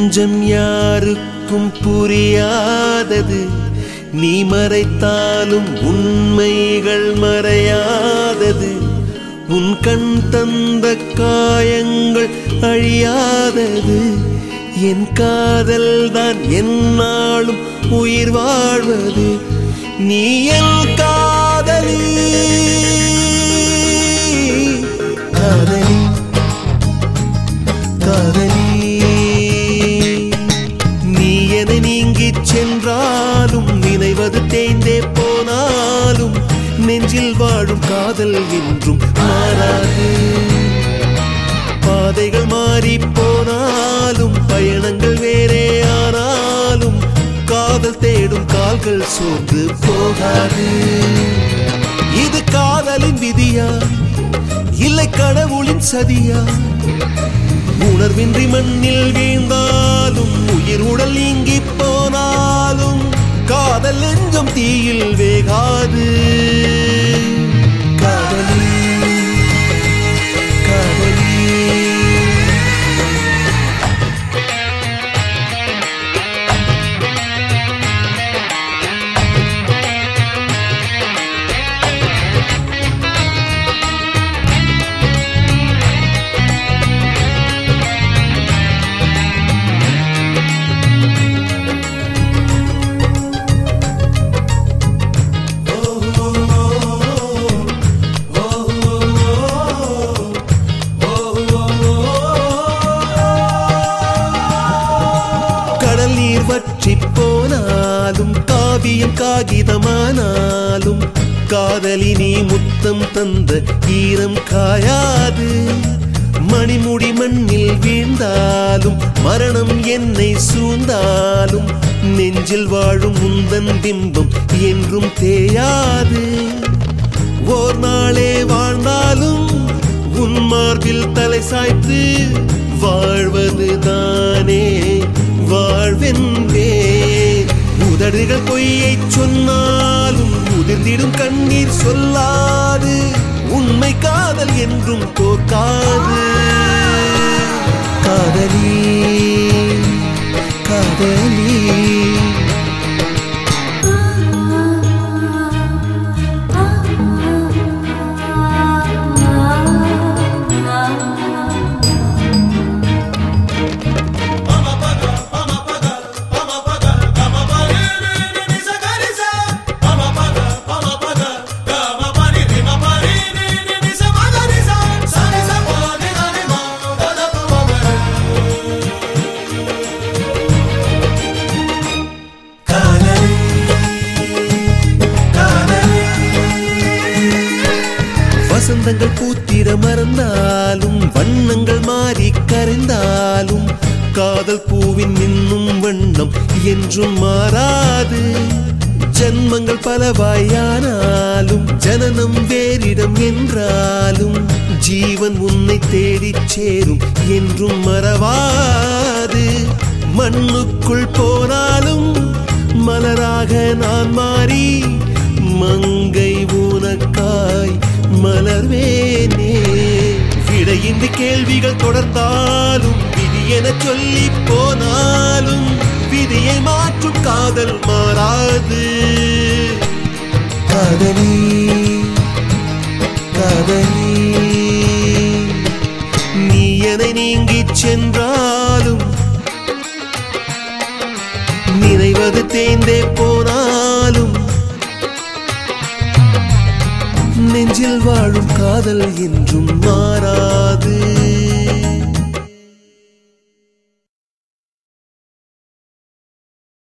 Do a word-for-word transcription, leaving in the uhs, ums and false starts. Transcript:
நெஞ்சம் யாருக்கும் புரியாதது, நீ மறைத்தாலும் உண்மைகள் மறையாதது. உன் கண் தந்த காயங்கள் அழியாதது, என் காதல் தான் என்னாலும் உயிர் வாழ்வது. நீ என் காதலி காதலி காதலி. நீ என்னை நீங்கி சென்றாலும், நினைவது தேய்ந்தே போனாலும், நெஞ்சில் வாழும் காதல் என்றும் மாறாது. பாதைகள் மாறி போனாலும், பயணங்கள் வேறே ஆனாலும், காதல் தேடும் கால்கள் சோர்ந்து போகாது. இது காதலின் விதியா, இல்லை கடவுளின் சதியா? உணர்வின்றி மண்ணில் வீழ்ந்தாலும், உயிர் உடல் நீங்கி போனாலும், காதல் நெஞ்சம் தீயில் வேகாது. காதலி காதலி. வற்றி போனாலும், காவியம் காகிதமானாலும், காதலி நீ முத்தம் தந்த ஈரம் காயாது. மணிமுடி மண்ணில் வீழ்ந்தாலும், மரணம் என்னை சூழ்ந்தாலும், நெஞ்சில் வாழும் முந்தன் பிம்பம் என்றும் தேயாது. ஓர் நாளே வாழ்ந்தாலும், உன் மார்பில் தலை சாய்த்து வாழ்வது தானே வாழ்வென்பே. உதடுகள் பொய்யை சொன்னாலும், உதிர்ந்திடும் கண்ணீர் சொல்லாது. உண்மை காதல் என்றும் தோற்காது. காதலி காதலி. வசந்தங்கள் பூத்திட மறந்தாலும், வண்ணங்கள் மாறி கரைந்தாலும், காதல் பூவின் இன்னும் வண்ணம் என்றும் மாறாது. ஜன்மங்கள் பலவாயானாலும், ஜனனம் வேறிடம் என்றாலும், ஜீவன் உன்னை தேடிச் சேரும் என்றும் மறவாது. மண்ணுக்குள் போனாலும், மலராக நான் மாறி, மங்கை உனக்காய் மலர்வேனே. விடையின்றி கேள்விகள் தொடர்ந்தாலும், விதி என சொல்லி போனாலும், விதியை மாற்றும் காதல் மாறாது. காதலி காதலி. நீ என்னை நீங்கி சென்றாலும், நினைவது தேய்ந்தே போனாலும், நெஞ்சில் வாழும் காதல் என்றும் மாறாது.